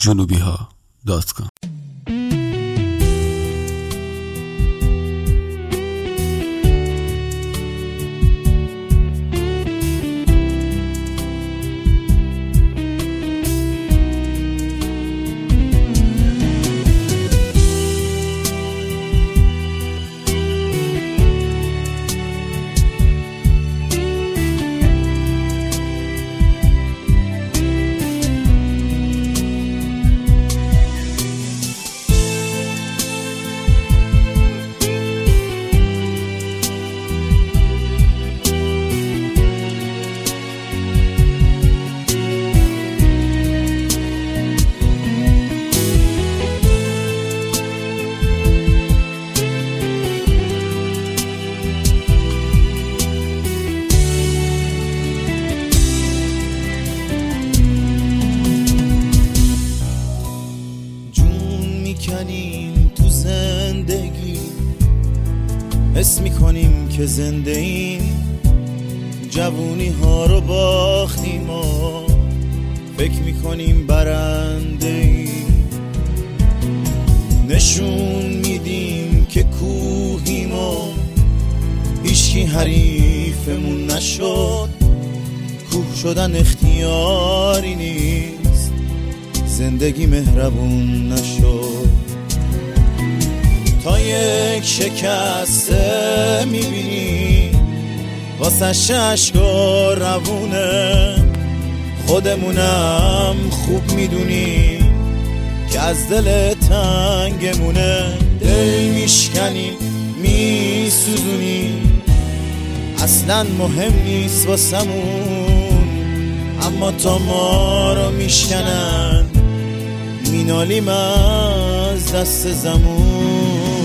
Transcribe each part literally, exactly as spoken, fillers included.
جنوبی ها دات کام. میکنیم تو زندگی، حس میکنیم که زنده ایم، جوونی ها رو باختیم و فکر میکنیم برنده ایم، نشون میدیم که کوهیم و هیچکی حریفمون نشد. کوه شدن اختیاری نیست، زندگی مهربون نشد. تا یک شکسته میبینی واسه ششگاه روونه، خودمونم خوب میدونی که از دل تنگمونه. دل میشکنیم میسوزونیم، اصلا مهم نیست واسمون، اما تا ما رو میشکنن مینالیم از دست زمون.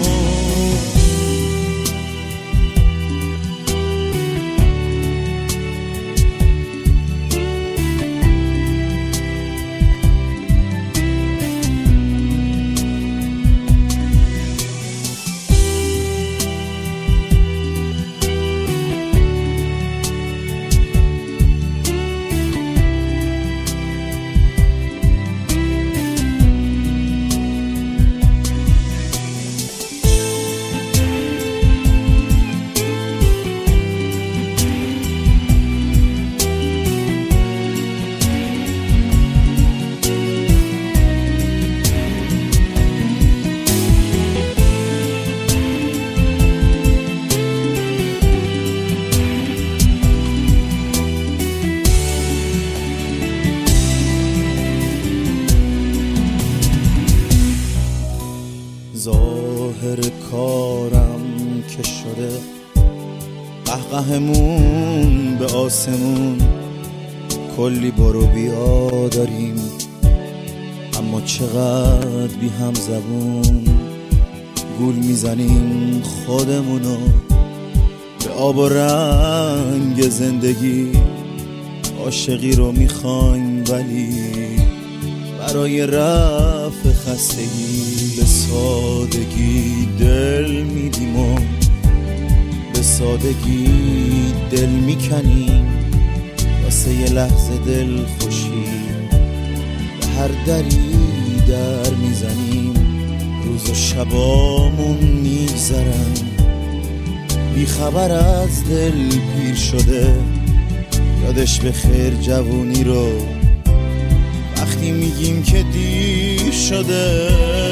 ظاهر کارم که شده قهقهمون به آسمون، کلی برو بیا داریم اما چقدر بی هم زبون. گول میزنیم خودمونو به آب و رنگ زندگی، عاشقی رو میخوایم ولی برای رفع خستگی به سادگی دل میدیم و به سادگی دل میکنیم، واسه یه لحظه دل خوشی به هر دری در میزنیم. روز و شبامون میگذرن بی خبر از دل پیر شده، یادش به خیر جوونی رو وقتی میگیم که دیر شده.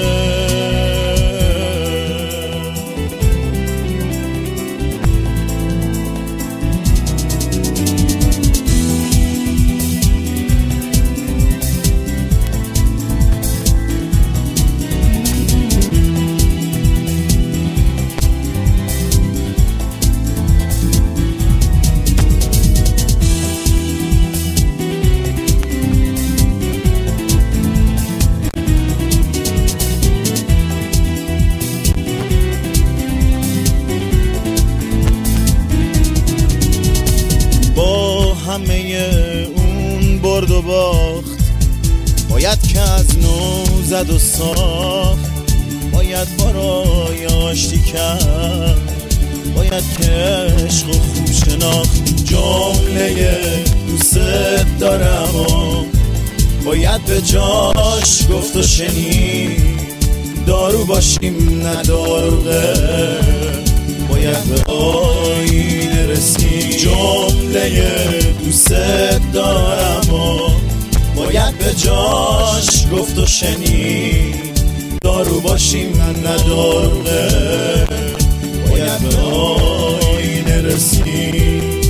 همه اون برد و باخت باید که از نو زد و ساخت، باید برای آشتی کرد، باید که عشق و خوب شناخت. جمله دوست دارم و باید به جاش گفت و شنید دارو باشیم نه داروغه، باید به آینه رسید جمله دوست دارم و باید به جاش گفت و شنید دارو باشیم نه داروغه، باید به آینه رسید.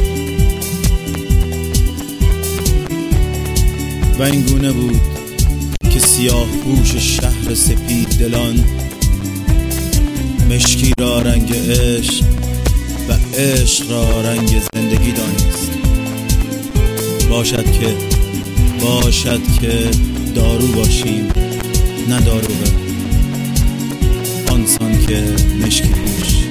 و این گونه بود که سیاه پوش شهر سپید دلان مشکی را رنگ عشق و عشق را رنگ زندگی دانست. باشد که باشد که دارو باشیم نه داروغه، آنسان که مشکی پوش